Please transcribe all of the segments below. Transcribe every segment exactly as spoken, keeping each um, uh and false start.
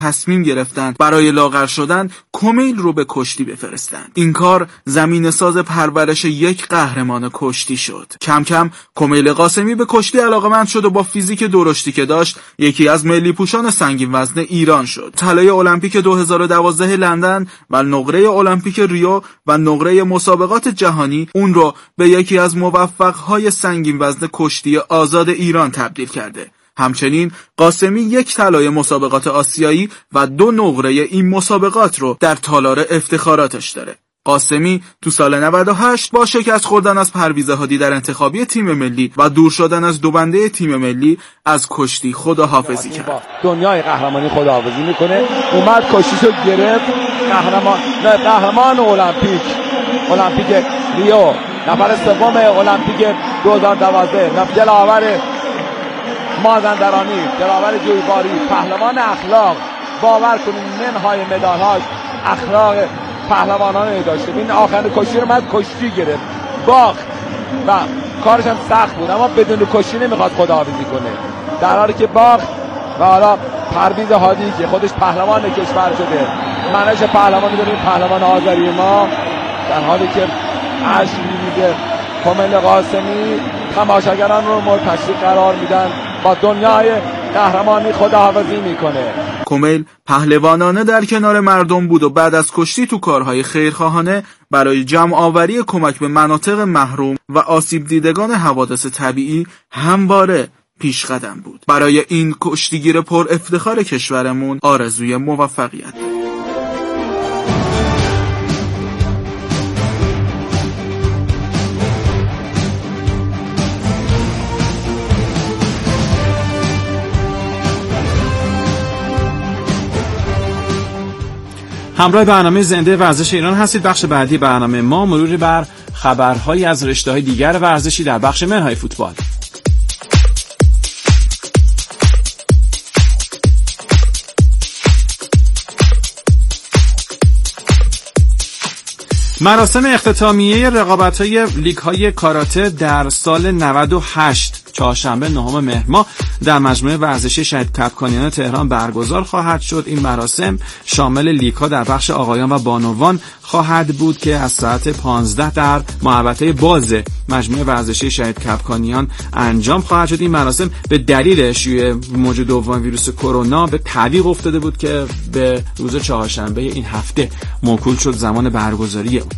تصمیم گرفتند برای لاغر شدن کمیل رو به کشتی بفرستند. این کار زمین ساز پرورش یک قهرمان کشتی شد. کم کم کمیل قاسمی به کشتی علاقه‌مند شد و با فیزیک درشتی که داشت یکی از ملی پوشان سنگین وزن ایران شد. طلای المپیک دو هزار و دوازده لندن و نقره المپیک ریو و نقره مسابقات جهانی اون رو به یکی از موفق‌های سنگین وزن کشتی آزاد ایران تبدیل کرده. همچنین قاسمی یک طلای مسابقات آسیایی و دو نقره این مسابقات رو در تالار افتخاراتش داره. قاسمی تو سال نود و هشت با شکست خوردن از پرویز هادی در انتخابی تیم ملی و دور شدن از دو بنده تیم ملی از کشتی خداحافظی کرد. دنیای قهرمانی خداحافظی میکنه. اومد کشتیشو گرفت. قهرمان نه قهرمان المپیک المپیک ریو، نفر سوم المپیک دو هزار و دوازده، دلاور مازندرانی، دلاور جویباری، پهلوان اخلاق. باور کنید منهای مدال‌هاش اخلاق پهلوانانه داشته. این آخر کشتی رو من کشتی گرفت، باخت و کارش هم سخت بود، اما بدون کشتی نمیخواد خداحافظی کنه، در حالی که باخت. و حالا پرویز هادی که خودش پهلوان کشور شده، منش پهلوانی داریم، پهلوان آذری ما، در حالی که اشک میریزه. کمیل قاسمی تماشاگران رو مورد تشویق قرار میدن، با دنیای قهرمانی خداحافظی میکنه. کمیل پهلوانانه در کنار مردم بود و بعد از کشتی تو کارهای خیرخواهانه برای جمع آوری کمک به مناطق محروم و آسیب دیدگان حوادث طبیعی همواره پیش قدم بود. برای این کشتیگیر پر افتخار کشورمون آرزوی موفقیت. همراه برنامه زنده ورزش ایران هستید. بخش بعدی برنامه ما مروری بر خبرهایی از رشته‌های دیگر ورزشی در بخش منهای فوتبال. مراسم اختتامیه رقابت‌های لیگ‌های کاراته در سال نود و هشت چهارشنبه نهم مهر ماه در مجموعه ورزشی شهید کپکانیان تهران برگزار خواهد شد. این مراسم شامل لیگ‌ها در بخش آقایان و بانوان خواهد بود که از ساعت پانزده در محوطه باز مجموعه ورزشی شهید کپکانیان انجام خواهد شد. این مراسم به دلیل شیوع موج دوم ویروس کرونا به تعویق افتاده بود که به روز چهارشنبه این هفته موکول شد زمان برگزاری اون.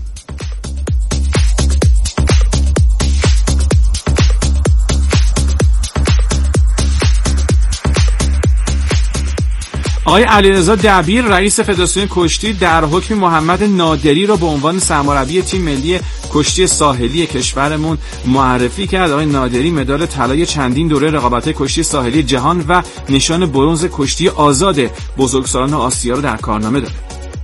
آقای علیرضا دبیر رئیس فدراسیون کشتی در حکم محمد نادری را به عنوان سرمربی تیم ملی کشتی ساحلی کشورمون معرفی کرد. آقای نادری مدال طلای چندین دوره رقابت‌های کشتی ساحلی جهان و نشان برنز کشتی آزاد بزرگسالان آسیا را در کارنامه دارد.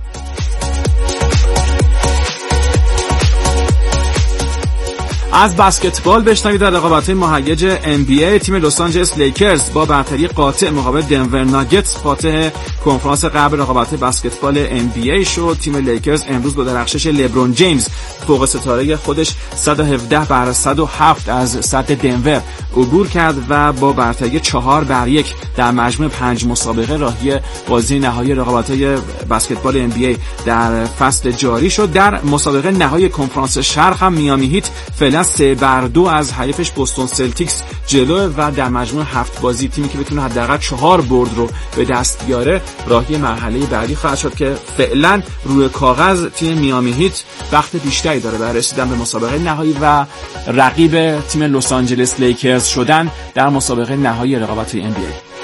از بسکتبال بشنوید. در رقابت‌های مهیج ان بی ای تیم لس آنجلس لیکرز با برتری قاطع مقابل دنور ناگتس فاتح کنفرانس قبل رقابت‌های بسکتبال ان بی ای شد. تیم لیکرز امروز با درخشش لبرون جیمز فوق ستاره خودش صد و هفده بر صد و هفت از سطح دنور عبور کرد و با برتری چهار بر یک در مجموع پنج مسابقه راهی بازی نهایی رقابت‌های بسکتبال ان بی ای در فصل جاری شد. در مسابقه نهایی کنفرانس شرق هم میامی هیت فعلا سه بر دو از حریفش بوستون سلتیکس جلوه و در مجموع هفت بازی تیمی که بتونه حداقل چهار برد رو به دست بیاره راهی مرحله بعدی خواهد شد که فعلا روی کاغذ تیم میامی هیت وقت بیشتری داره برای رسیدن به مسابقه نهایی و رقیب تیم لس آنجلس لیکرز شدن در مسابقه نهایی رقابت‌های ان بی ای.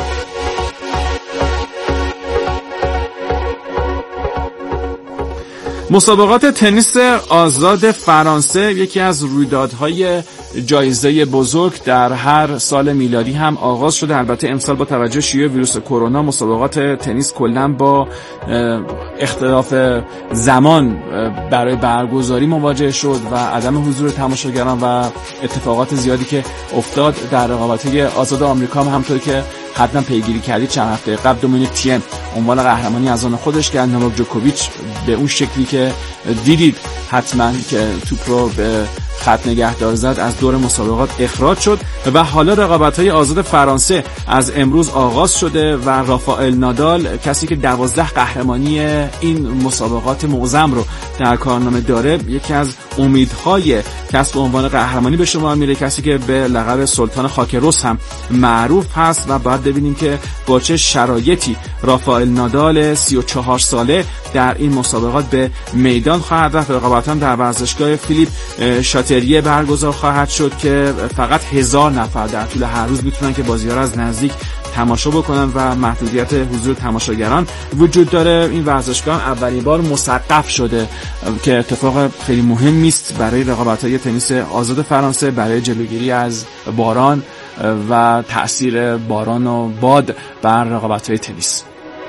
مسابقات تنیس آزاد فرانسه یکی از رویدادهای جایزه بزرگ در هر سال میلادی هم آغاز شده. البته امسال با توجه شیوع ویروس کرونا مسابقات تنیس کلاً با اختلاف زمان برای برگزاری مواجه شد و عدم حضور تماشاگران و اتفاقات زیادی که افتاد در رقابت‌های آزاد آمریکا هم همونطور که حتما پیگیری کردید چند هفته قبل دومینیک تیم عنوان قهرمانی از آن خودش کرد. نوواک جوکوویچ به اون شکلی که دیدید حتما که توپ رو به خط نگهدار زد از دور مسابقات اخراج شد و حالا رقابت‌های آزاد فرانسه از امروز آغاز شده و رافائل نادال، کسی که دوازده قهرمانی این مسابقات معظم رو در کارنامه داره، یکی از امیدهای کسب عنوان قهرمانی به شما میره، کسی که به لقب سلطان خاک رس هم معروف هست و باید ببینیم که با چه شرایطی رافائل نادال سی و چهار ساله در این مسابقات به میدان خواهد رفت. رقابت هم در ورزشگاه فیلیپ شاتریه برگزار خواهد شد که فقط هزار نفر در طول هر روز میتونن که بازی‌ها رو از نزدیک تماشا بکنن و محدودیت حضور تماشاگران وجود داره. این ورزشگاه اولین بار مسقف شده که اتفاق خیلی مهمی است برای رقابت‌های تنیس آزاد فرانسه، برای جلوگیری از باران و تأثیر باران و باد بر رقابت‌های تنیس.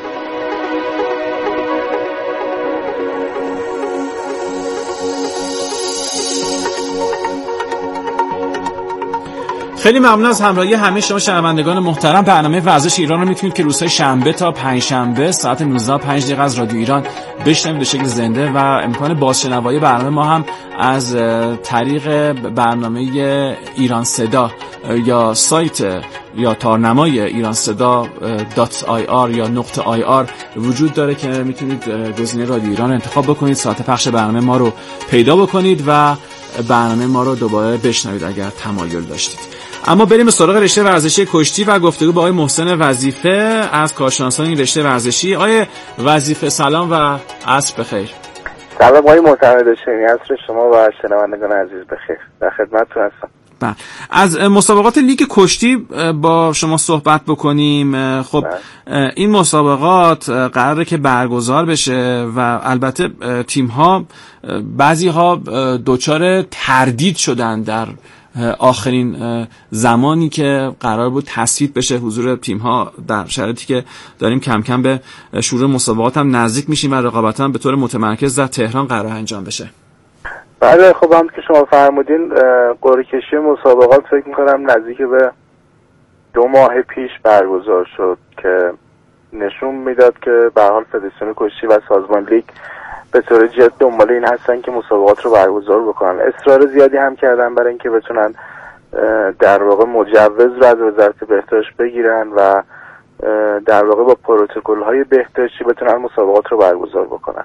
خیلی ممنون از همراهی همه شما شنوندگان محترم. برنامه ورزش ایران رو میتونید که روزهای شنبه تا پنجشنبه ساعت نوزده و پنج دقیقه از رادیو ایران بشنوید به شکل زنده و امکان بازشنوایی برنامه ما هم از طریق برنامه ایران صدا یا سایت یا تارنمای ایران صدا دات آی آر یا نقطه آی آر وجود داره که میتونید گزینه رادیو ایران انتخاب بکنید، ساعت پخش برنامه ما رو پیدا بکنید و برنامه ما رو دوباره بشنوید اگر تمایل داشتید. اما بریم به سراغ رشته ورزشی کشتی و گفتگو با آقای محسن وظیفه از کارشناسان این رشته ورزشی. آقای وظیفه سلام و عصر بخیر. سلام آقای محترم داشتین، عصر شما و شنوندگان عزیز بخیر. در خدمتتون هستم. بله، از مسابقات لیگ کشتی با شما صحبت بکنیم. خب بله. این مسابقات قراره که برگزار بشه و البته تیم‌ها بعضی‌ها دوچار تردید شدن در آخرین زمانی که قرار بود تصویب بشه حضور تیم‌ها، در شرایطی که داریم کم کم به شروع مسابقات هم نزدیک میشیم و رقابت هم به طور متمرکز در تهران قرار انجام بشه. بله، خب هم که شما فرمودین قرعه کشی مسابقات فکر می‌کنم نزدیک به دو ماه پیش برگزار شد که نشون میداد که به هر حال فدراسیون کشتی و سازمان لیگ به طور جد دنبال این هستن که مسابقات رو برگزار بکنن. اصرار زیادی هم کردن برای اینکه بتونن در واقع مجوز رو از وزارت بهداشت بگیرن و در واقع با پروتکل‌های بهداشتی بتونن مسابقات رو برگزار بکنن.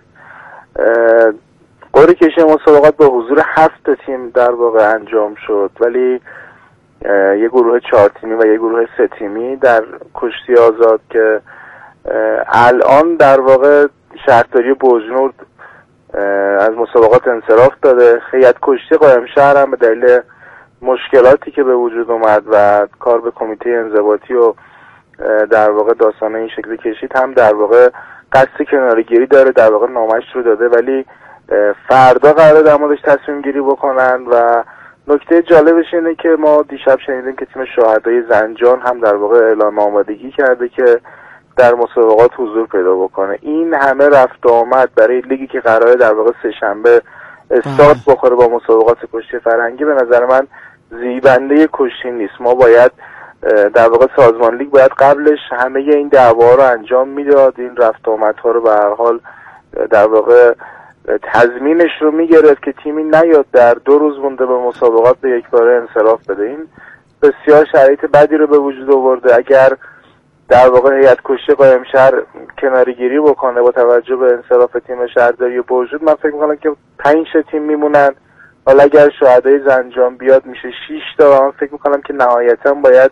قرعه کشی مسابقات با حضور هفت تیم در واقع انجام شد، ولی یه گروه چهار تیمی و یه گروه سه تیمی در کشتی آزاد که الان در واقع شهرداری بوجنورد از مسابقات انصراف داده. هیئت کشتی قائمشهر هم به دلیل مشکلاتی که به وجود اومد و کار به کمیته انضباطی و در واقع داستان این شکلی کشید هم در واقع قصد کناره‌گیری داره، در واقع نامش رو داده، ولی فردا قراره در موردش تصمیم گیری بکنن. و نکته جالبش اینه که ما دیشب شنیدیم که تیم شهدای زنجان هم در واقع اعلام آمادگی کرده که در مسابقات حضور پیدا بکنه. این همه رفت و آمد برای لیگی که قراره در واقع سه شنبه استارت بخوره با مسابقات کشتی فرنگی به نظر من زیبنده کشتی نیست. ما باید در واقع سازمان لیگ باید قبلش همه این دعوا رو انجام میداد، این رفت و آمدها رو به هر حال در واقع تضمینش رو میگرفت که تیمی نیاد در دو روز مونده به مسابقات به یک باره انصراف بده. این بسیار شرایط بدی رو به وجود آورده. اگر در واقع هیئت کشتی قائمشهر کناره‌گیری بکنه با توجه به انصراف تیم شهرداری بوجود، من فکر می‌کنم که پنج تیم میمونن. حالا اگر شهدای زنجان بیاد میشه شش تا و من فکر می‌کنم که نهایتاً باید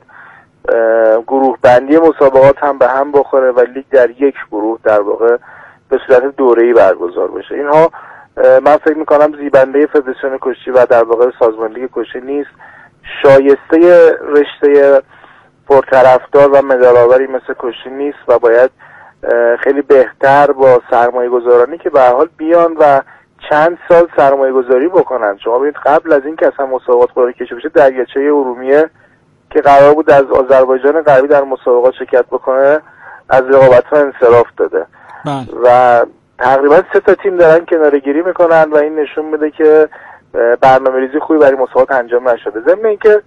گروه بندی مسابقات هم به هم بخوره و لیگ در یک گروه در واقع به صورت دوره‌ای برگزار بشه. اینها من فکر می‌کنم زیبنده فدراسیون کشتی و در واقع سازمان لیگ کشتی نیست، شایسته رشته پرطرفدار و مدال‌آوری مثل کشتی نیست و باید خیلی بهتر با سرمایه گذارانی که به هر حال بیان و چند سال سرمایه گذاری بکنن. شما ببینید قبل از این که اصلا مسابقات قرعه کشی بشه دریاچه ارومیه که قرار بود از آذربایجان غربی در مسابقات شرکت بکنه از رقابت‌ها انصراف داده بله. و تقریبا سه تا تیم دارن کناره‌گیری میکنن و این نشون میده که برنامه‌ریزی خوبی برای مسابقات انجام نشده. ضمن اینکه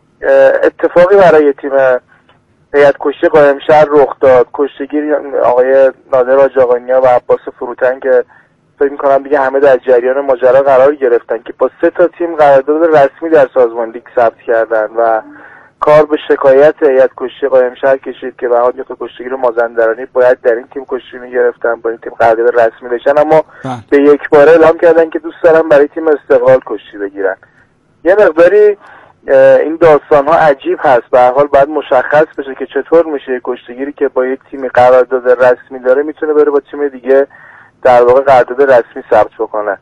اتفاقی برای تیم هیئت کشتی قائمشهر رخ داد. کشتیگیر آقای نادر آجاقانیا و عباس فروتن که فکر می‌کنم دیگه همه در جریان ماجرا قرار گرفتن که با سه تا تیم قرارداد رسمی در سازمان لیگ ثبت کردن و کار به شکایت هیئت کشتی قائم شهر کشید که به حال یک کشتیگیر مازندرانی باید در این تیم کشتی می‌گرفتن، با این تیم قرارداد رسمی داشتن، اما به یک باره اعلام کردن که دوست دارن برای تیم استقلال کشتی بگیرن. یه مقداری این داستان ها عجیب هست. به هر حال باید مشخص بشه که چطور میشه یک کشتیگیری که با یک تیم قرارداد رسمی داره میتونه بره با تیم دیگه در واقع قرارداد رسمی ثبت بکنه.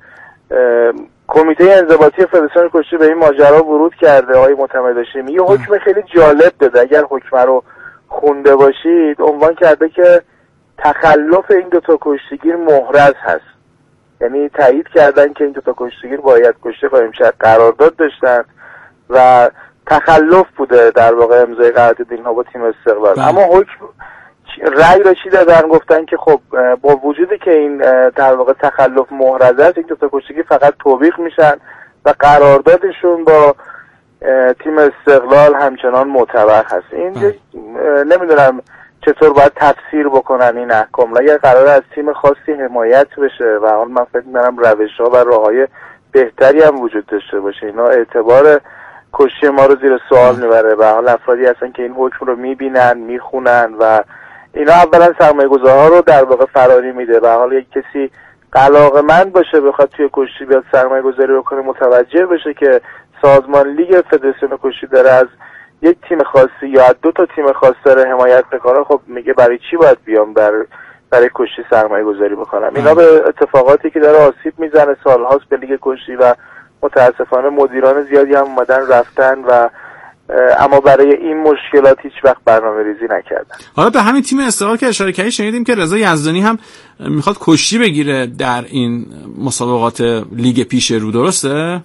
کمیته انضباطی فدراسیون کشتی به این ماجرا ورود کرده. آقای معتمد هاشمی یه حکم خیلی جالب داده، اگر حکم رو خونده باشید عنوان کرده که تخلف این دو تا کشتیگیر محرز هست. یعنی تایید کردن که این دو تا کشتیگیر با هیئت کشتی قائم شهر قرارداد داشتن و تخلف بوده در واقع امضای قرارداد اینها با تیم استقلال. اما حکم رأی را چی دادن؟ گفتن که خب با وجودی که این در واقع تخلف محرز است، این دو تا کشتیگیر فقط توبیخ میشن و قراردادشون با تیم استقلال همچنان معتبر هست. این نمیدونم چطور باید تفسیر بکنن این احکام. اگر قرار از تیم خاصی حمایت بشه و حال من فکر می‌کنم روش‌ها و راه‌های بهتری هم وجود داشته باشه، اینا اعتبار کشتی ما رو زیر سوال میبره. و حال افرادی هستن که این حکم رو میبینن، میخونن و اینا اولا سرمایه‌گذارها رو در واقع فراری میده. و حال یک کسی علاقه‌مند باشه بخواد توی کشتی بیاد سرمایه‌گذاری بکنه، متوجه بشه که سازمان لیگ فدراسیون کشتی داره از یک تیم خاصی یا از دو تا تیم خاص داره حمایت میکنه، خب میگه برای چی باید بیام در برای کشتی سرمایه گذاری بکنم. اینا به اتفاقاتی که داره آسیب میزنه سالهاست به لیگ کشتی و متاسفانه مدیران زیادی هم اومدن رفتن و اما برای این مشکلات هیچ وقت برنامه ریزی نکردن. حالا به همین تیم استقلال که اشاره کردی شنیدیم که رضا یزدانی هم میخواد کشتی بگیره در این مسابقات لیگ پیش رو، درسته؟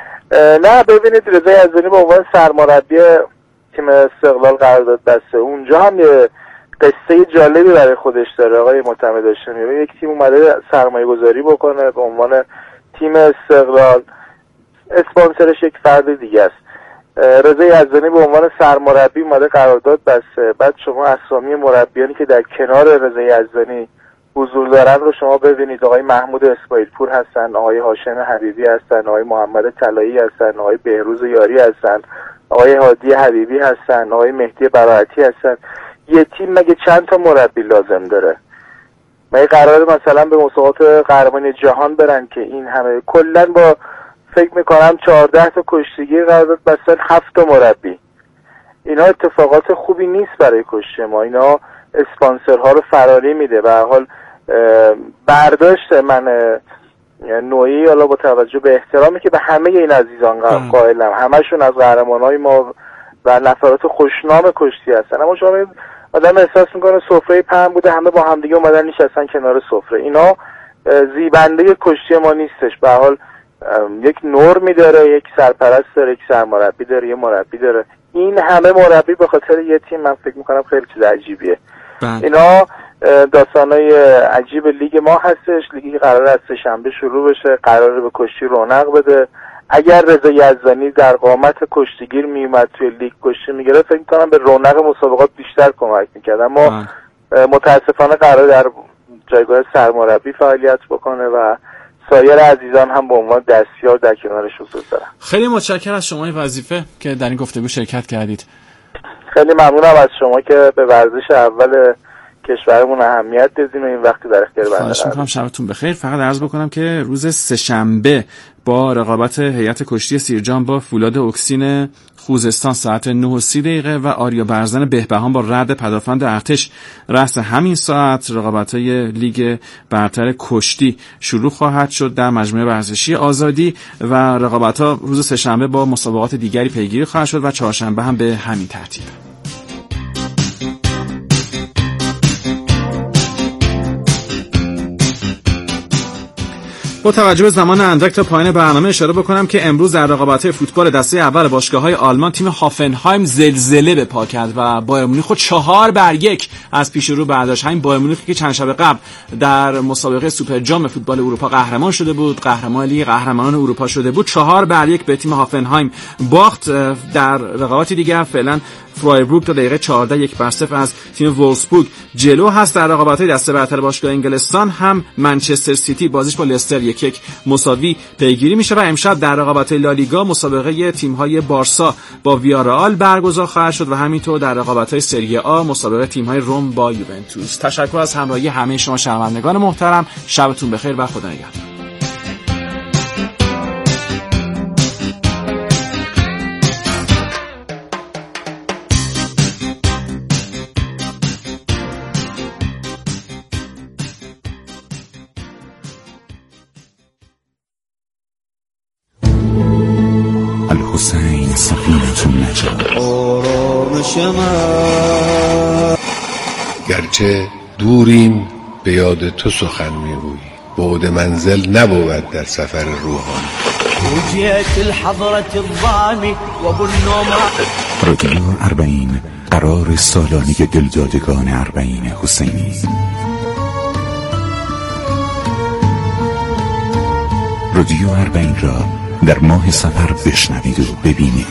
نه ببینید رضا یزدانی به عنوان سرمربی تیم استقلال قرارداد بسته. اونجا هم یه قصه جالبی برای خودش داره آقای معتمد هاشمی. یک تیم اومده سرمایه گذاری بکنه به عنوان تیم استقلال، اسپانسرش یک فرد دیگه است. رضا یزدانی به عنوان سرمربی اومده قرارداد بسته. بعد شما اسامی مربیانی که در کنار رضا یزدانی حضور دارن رو شما ببینید. آقای محمود اسماعیل پور هستن، آقای هاشم حبیبی هستن، آقای محمد طلایی هستن، آقای بهروز یاری هستن، آقای هادی حبیبی هستن، آقای مهدی براعتی هستن. یه تیم مگه چند تا مربی لازم داره؟ مگه قراره مثلا به مسابقات قهرمانی جهان برن که این همه؟ کلا با فکر میکنم چهارده تا کشتیگیر قرارداد بستن، هفت تا مربی. اینا اتفاقات خوبی نیست برای کشتی ما. اینا اسپانسرها رو فراری میده. به هر حال برداشت من نوعی، حالا با توجه به احترامی که به همه این عزیزان قائلم، همشون از قهرمانای ما و نفرات خوشنام کشتی هستن، اما شما آدم احساس میکنه سفره پهن بوده، همه با همدیگه اومدن نشستن کنار سفره. اینا زیبنده کشتی ما نیستش. به هر حال یک نرمی داره، یک سرپرست داره، یک سرمربی داره، یک مربی داره. این همه مربی به خاطر یه تیم، من فکر میکنم خیلی چیز عجیبیه. بند. اینا داستانای عجیب لیگ ما هستش. لیگی قراره از سه شنبه شروع بشه، قراره به کشتی رونق بده. اگر رضا یزدانی در قامت کشتیگیر میومد توی لیگ کشتی میگیره، فکر میکنم به رونق مسابقات بیشتر کمک میکرد. اما متاسفانه قراره در جایگاه سرمربی فعالیت بکنه و سایر عزیزان هم به عنوان دستیار در کنارش حضور دارن. خیلی متشکرم از شما این وظیفه که در این گفتگو شرکت کردید. خیلی ممنونم از شما که به ورزش اول کشورمون اهمیت دادین و این وقتی در اختیار بنده خواهش می‌کنم. شبتون بخیر. فقط عرض بکنم که روز سه‌شنبه با رقابت هیئت کشتی سیرجان با فولاد اکسین خوزستان ساعت نه و سی دقیقه و آریا برزن بهبهان با رد پدافند ارتش رأس همین ساعت رقابت‌های لیگ برتر کشتی شروع خواهد شد در مجموعه ورزشی آزادی و رقابت‌ها روز سه‌شنبه با مسابقات دیگری پیگیری خواهد شد و چهارشنبه هم به همین ترتیب. با توجه به زمان اندک تا پایان برنامه اشاره بکنم که امروز در رقابت‌های فوتبال دسته اول باشگاه‌های آلمان تیم هافنهایم زلزله به پا کرد و بایر مونیخ خود چهار بر یک از پیش رو برداشت. همین بایر مونیخ که چند شب قبل در مسابقه سوپر جام فوتبال اروپا قهرمان شده بود، قهرمان لیگ قهرمانان اروپا شده بود، چهار بر یک به تیم هافنهایم باخت. در رقابت دیگر فعلا فرایبورگ تا دقیقه چهارده یک بر صفر از تیم وولفسبورگ جلو هست. در رقابت‌های دسته برتر باشگاه انگلستان هم منچستر سیتی بازیش با لستر یک یک مساوی پیگیری میشه و امشب در رقابت‌های لالیگا مسابقه تیم‌های بارسا با ویارئال برگزار خواهد شد و همینطور در رقابت‌های سری آ مسابقه تیم‌های روم با یوونتوس. تشکر از همراهی همه شما شنوندگان محترم. شبتون بخیر و خدا نگهدار. الحسین سفینة النجاة. گرچه دوریم به یاد تو سخن میگویی، بعد منزل نبود در سفر روحانی. رادیو اربعین، قرار سالانه دلدادگان اربعین حسینی. رادیو اربعین را در ماه سفر بشنوید و ببینید.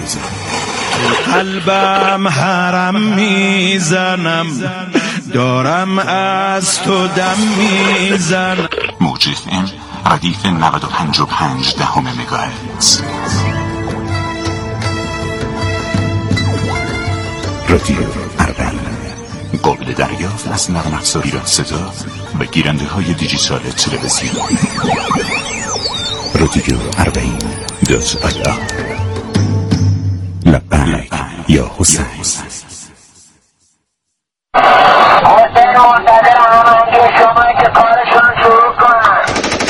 قلبم حرم میزنم، دارم از تو دم میزنم. موج اف ام ردیف نود و پنج و پنج دهم مگاهرتز. رادیو اربعین قابل دریافت از نرم افزار ایران صدا و گیرنده های دیجیتال تلویزیون. رادیو اربعین دات آی آر. لبیک یا حسین. حسین منتظر همانگی شما که کارشون شروع کنن.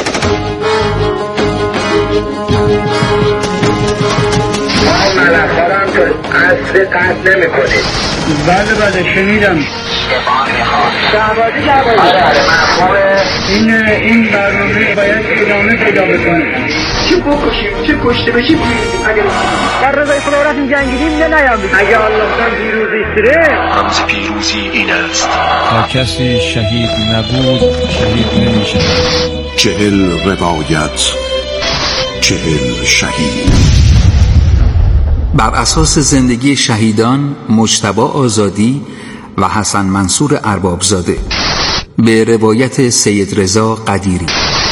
ما ملخارم که اصل قد نمی کنید. بله بله شنیدم. شهبازی شهبازی. آره آره من خوبه. این این برنامه باید ادامه پیدا بکنه. چه بکشیم چه کشته بشیم اگر در رضای خدا رفتیم جنگیدیم نه نیام اگه الله خان پیروزی سره. رمز پیروزی این است: تا کسی شهید نبود شهید نمیشه. چهل روایت، چهل شهید. بر اساس زندگی شهیدان مجتبی آزادی و حسن منصور اربابزاده به روایت سید رضا قدیری.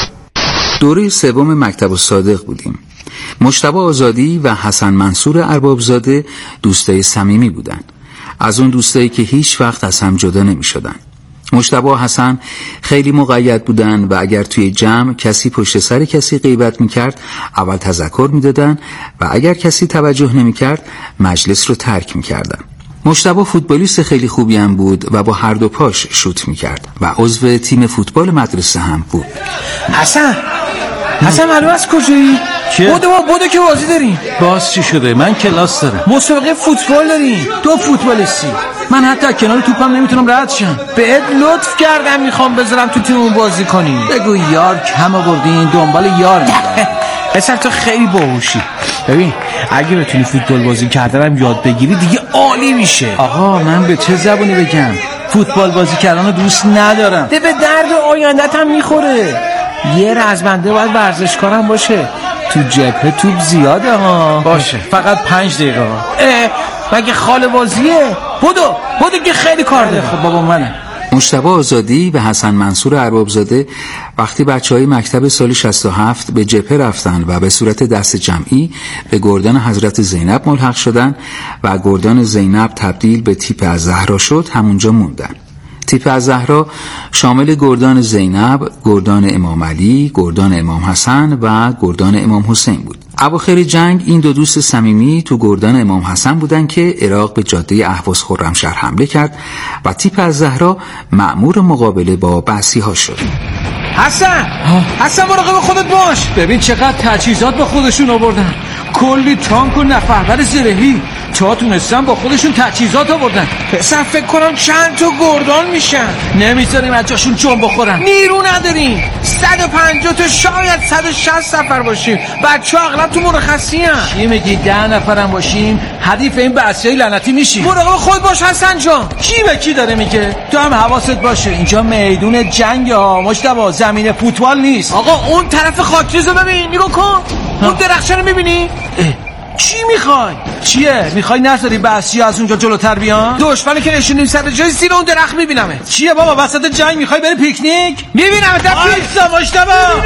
دوره سوم مکتب الصادق بودیم. مجتبی آزادی و حسن منصور اربابزاده دوستای صمیمی بودند. از اون دوستایی که هیچ وقت از هم جدا نمی شدن. مجتبی و حسن خیلی مقید بودن و اگر توی جمع کسی پشت سر کسی غیبت میکرد اول تذکر میدادن و اگر کسی توجه نمیکرد مجلس رو ترک میکردن. مجتبی فوتبالیست خیلی خوبی هم بود و با هر دو پاش شوت میکرد و عضو تیم فوتبال مدرسه هم بود. حسن حسن معلوم است کجایی؟ بودو با بودو که بازی داریم. باز چی شده؟ من کلاس دارم. مسابقه فوتبال داریم. تو فوتبالیستی، من حتی کنار توپم نمیتونم رد شم. بهت لطف کردم میخوام بذارم تو تیممون بازی کنی. بگو یار کم آوردین، دنبال یار میگردم. اصلا تو خیلی باهوشی. ببین اگه بتونی فوتبال بازی کردنم یاد بگیری دیگه عالی میشه. آقا من به چه زبونی بگم؟ فوتبال بازی کردن رو دوست ندارم. ده به درد آیندت هم میخوره. یه رزمنده باید ورزش کنم باشه. تو جبهه توپ زیاده ها. باشه فقط پنج دقیقه ها. اه مگه خاله بازیه؟ بودو بودو که خیلی کار داره. خب بابا منه. مجتبی آزادی و حسن منصور اربابزاده وقتی بچهای مکتب سال شصت و هفت به جبهه رفتن و به صورت دست جمعی به گردان حضرت زینب ملحق شدن و گردان زینب تبدیل به تیپ الزهرا شد، همونجا موندن. تیپ الزهرا شامل گردان زینب، گردان امام علی، گردان امام حسن و گردان امام حسین بود. اواخر جنگ این دو دوست صمیمی تو گردان امام حسن بودن که عراق به جاده اهواز خرمشهر حمله کرد و تیپ الزهرا مأمور مقابله با بعثی‌ها شد. حسن حسن مراقب خودت باش. ببین چقدر تجهیزات با خودشون آوردن، کلی تانک و نفرور زرهی. تا تونستن با خودشون تجهیزات آوردن. پسر فکر کنم چند تا گردان میشن. نمیذاریم از جاشون جون بخورن. نیرو نداریم. صد و پنجاه تا شاید صد و شصت نفر باشیم. بچه‌ها اغلب تو مرخصی ان. چی میگی ده نفرم باشیم حریف این بحثای لعنتی میشیم؟ مراقب خود باش حسن جان. کی به کی داره میگه؟ تو هم حواست باشه اینجا میدون جنگ ها، مجتبی زمین فوتبال نیست. آقا اون طرف خاکریزو ببین، نگاه کن. اون درخشان رو میبینی؟ چی میخوای؟ چیه؟ میخوای نذاری بحثی از اونجا جلوتر بیان؟ دشمنی که نشونیم سر جای زیر اون درخت میبینمه. چیه بابا وسط جنگ میخوای بری پیکنیک؟ میبینم تا مجتبی.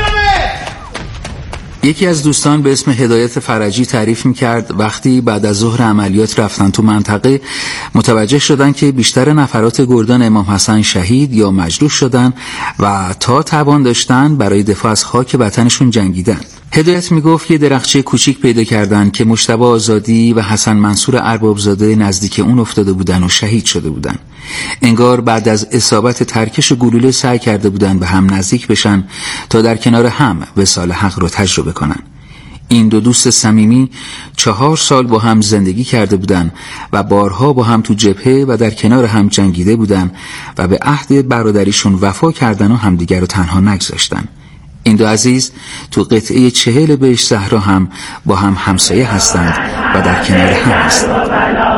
یکی از دوستان به اسم هدایت فرجی تعریف میکرد وقتی بعد از ظهر عملیات رفتن تو منطقه متوجه شدن که بیشتر نفرات گردان امام حسن شهید یا مجروح شدن و تا توان داشتن برای دفاع از خاک وطنشون جنگیدن. هدایت میگفت یه درخچه کوچیک پیدا کردن که مجتبی آزادی و حسن منصور اربابزاده نزدیک اون افتاده بودن و شهید شده بودن. انگار بعد از اصابت ترکش گلوله سعی کرده بودن به هم نزدیک بشن تا در کنار هم وصال حق رو تجربه کنن. این دو دوست صمیمی چهار سال با هم زندگی کرده بودن و بارها با هم تو جبهه و در کنار هم جنگیده بودن و به عهد برادریشون وفا کردن و همدیگر رو تنها نگذاشتن. این دو عزیز تو قطعه چهل بهشت زهرا هم با هم همسایه هستند و در کنار هم هستند.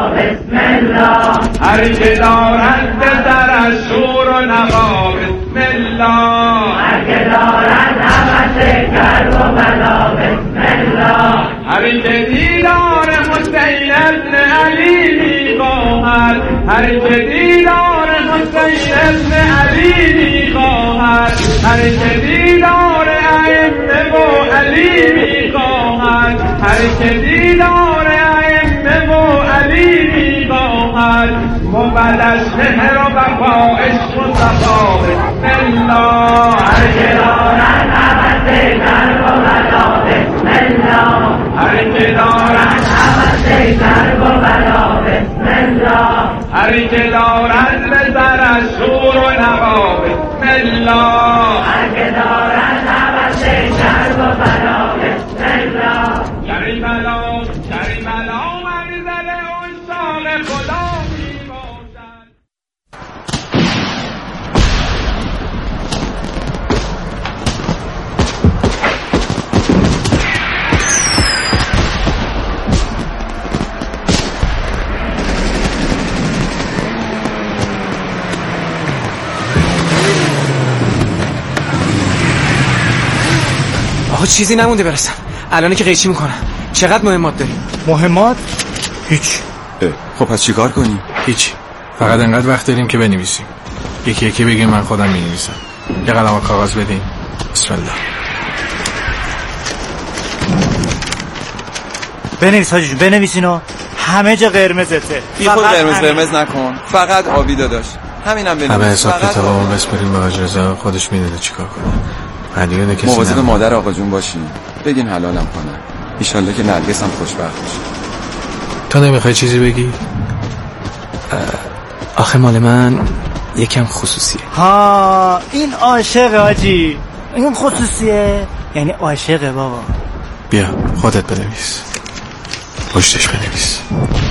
هر که دارند در از شور و نوا بسم الله، هر که دارند نفس کرب و بلا بسم الله، هر که دیدار حسین ابن علی میخواهد، هر که دیدار حسین ابن علی میخواهد، هر که دیدار ائمه و علی میخواهد، هر که دیدار ائمه و علی میخواهد، مبلش مهر و وفا عشق و صفا بسم الله، هر که دارد نفس کرب و بلا بسم الله، هر که دارد نفس کرب و بلا بسم الله، هر که دارد به سر از شور و نوا بسم الله، هر که دارد نفس کرب و بلا بسم الله، کربلا کربلا منزل عشاق خدا می باشد. آقا چیزی نمونده برسم. الان که قیچی میکنم. چقدر مهمات داریم؟ مهمات؟ هیچ. خب پس چیکار کنیم؟ هیچ. فقط انقدر وقت داریم که بنویسیم. یکی یکی بگیم من خودم می‌نویسم. یه قلم و کاغذ بدین. بسم الله. بنویس حاجی جون، بنویسینو. همه جا قرمزته. بی خود قرمز قرمز نکن. فقط آبی داداش. همینم بنویس. همه حساب کتابمون بسپریم به حاج رضا، خودش میدونه چیکار کنه. مدیون کسی مواظب مادر آقا جون باشین. بگین حلالم کنن. ان شاءالله که نرگس هم خوشبخت بشه. تو نمیخوای چیزی بگی؟ آخه مال من یکم خصوصیه. ها این عاشق حاجی. این خصوصیه یعنی عاشقه بابا. بیا خودت بنویس. پشتش بنویس.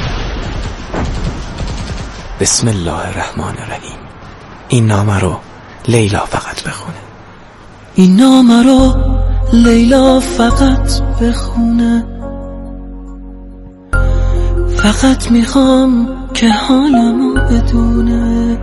بسم الله الرحمن الرحیم. این نامه رو لیلا فقط بخونه. این نامه رو لیلا فقط بخونه. فقط میخوام که حالمو بدونه.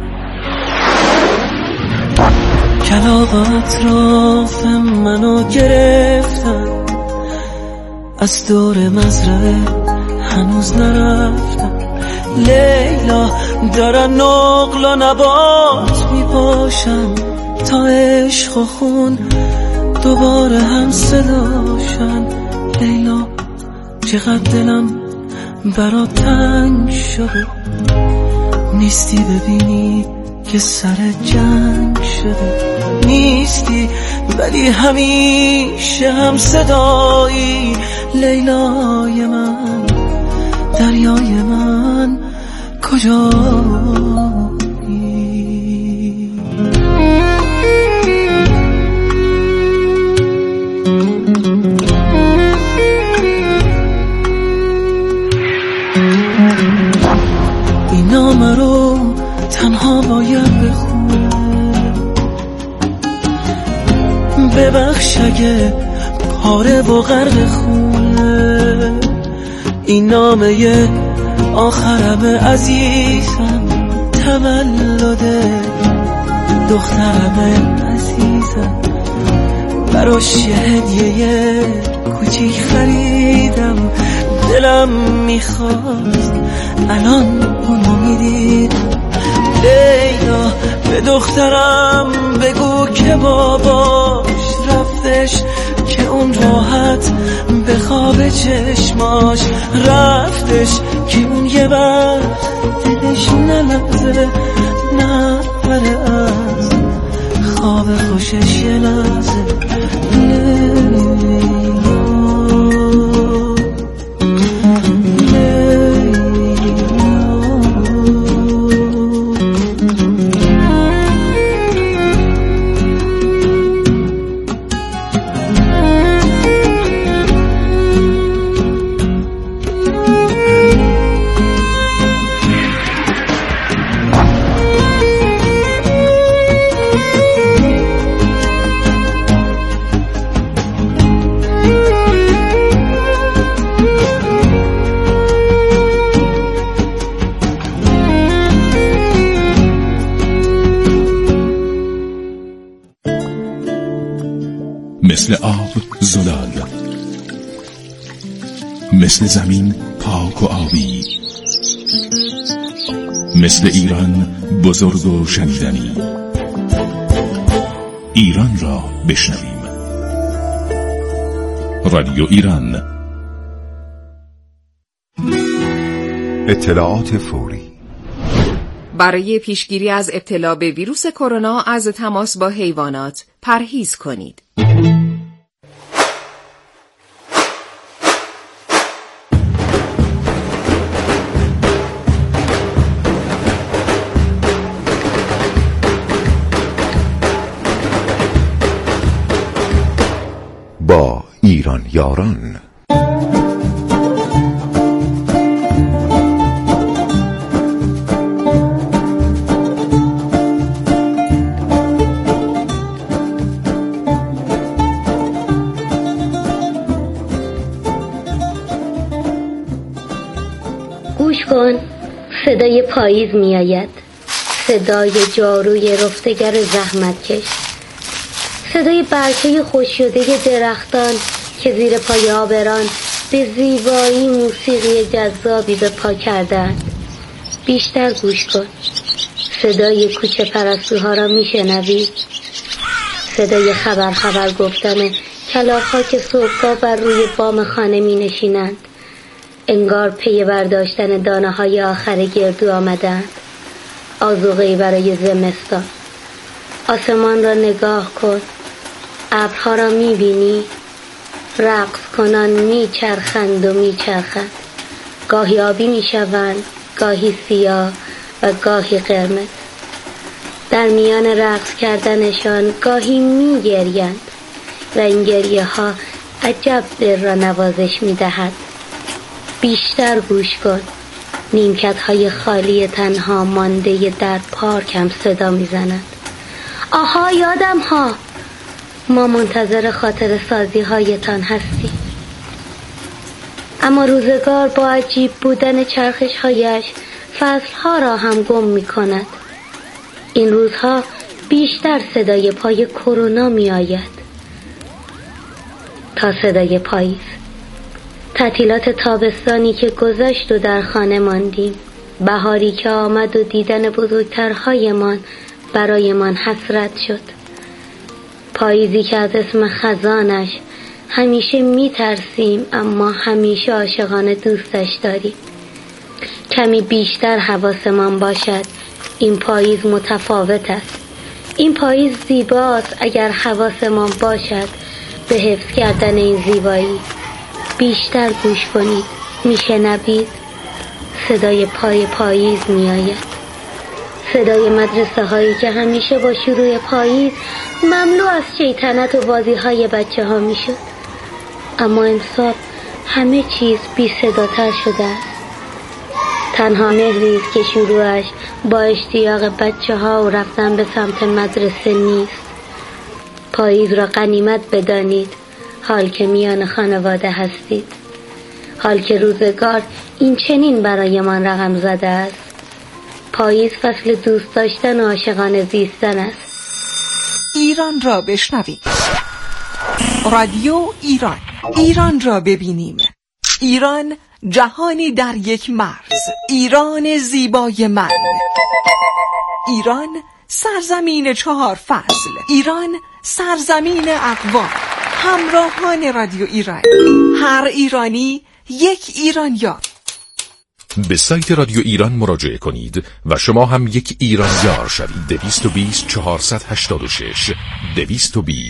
کلاغ اطراف منو گرفتن، از دور مزرعه هنوز نرفتم. لیلا دارن نقل و نبات میپاشن تا عشق و خون دوباره هم صداشن. لیلا چقدر دلم برا تنگ شده، نیستی ببینی که سر جنگ شده. نیستی ولی همیشه هم صدایی. لیلای من، دریای من، کجایی؟ ببخش اگه پاره و غرق خونه. این نامه آخرم عزیزم، تولده دخترم عزیزم، براش یه هدیه کوچیک خریدم. دلم میخواست الان اونو میدیدم. لیلا به دخترم بگو که باباش رفتش، که اون راحت به خواب چشماش رفتش، که اون یه وقت دلش نلرزه نپره از خواب خوشش یه لحظه. مثل آب زلال، مثل زمین پاک و آبی، مثل ایران بزرگ و شنیدنی. ایران را بشنویم. رادیو ایران. اطلاعات فوری برای پیشگیری از ابتلا به ویروس کرونا از تماس با حیوانات پرهیز کنید. با ایران یاران. گوش کن، صدای پاییز می آید، صدای جاروی رفتگر زحمتکش، صدای برچه خوش شده درختان که زیر پای آبران به زیبایی موسیقی جذابی به پا کردند. بیشتر گوش کن، صدای کوچه پرستوها را می شنوی، صدای خبر خبر گفتن کلاغ‌ها که صبحگاه بر روی بام خانه می نشینند، انگار پی برداشتن دانه های آخر گردو آمدند، آذوقه‌ای برای زمستان. آسمان را نگاه کن، ابرها را می‌بینی؟ رقص کنان می‌چرخند و می‌چرخند، گاهی آبی می‌شوند، گاهی سیاه و گاهی قرمز. در میان رقص کردنشان گاهی می‌گریند و این گریه ها عجب دل را نوازش می‌دهد. بیشتر گوش کن، نیمکت های خالی تنها مانده در پارک هم صدا می‌زنند. آها یادم ها، ما منتظر خاطر سازی هایتان هستیم. اما روزگار با عجیب بودن چرخش هایش فصل ها را هم گم می کند. این روزها بیشتر صدای پای کرونا می آید تا صدای پاییز. تعطیلات تابستانی که گذشت و در خانه ماندیم، بهاری که آمد و دیدن بزرگترهایمان برایمان حسرت شد، پاییزی که از اسم خزانش همیشه می ترسیم اما همیشه عاشقانه دوستش داریم. کمی بیشتر حواسمان باشد، این پاییز متفاوت است. این پاییز زیباست اگر حواسمان باشد به حفظ کردن این زیبایی. بیشتر گوش کنید، میشنوید؟ صدای پای پاییز می آید، صدای مدرسه هایی که همیشه با شروع پاییز مملو از شیطنت و بازی های بچه ها می شد. اما امسال همه چیز بی صداتر شده است. تنها مهری است که شروعش با اشتیاق بچه ها و رفتن به سمت مدرسه نیست. پاییز را غنیمت بدانید حال که میان خانواده هستید، حال که روزگار این چنین برایمان رقم زده است. پاییز فصل دوست داشتن و عاشقانه زیستن است. ایران را بشنوید. رادیو ایران. ایران را ببینیم. ایران جهانی در یک مرز. ایران زیبای من. ایران سرزمین چهار فصل. ایران سرزمین اقوام. همراهان رادیو ایران. هر ایرانی یک ایرانیار. به سایت رادیو ایران مراجعه کنید و شما هم یک ایرانیار شوید. دویست و بیست چهارصد و هشتاد و شش دویست و بیست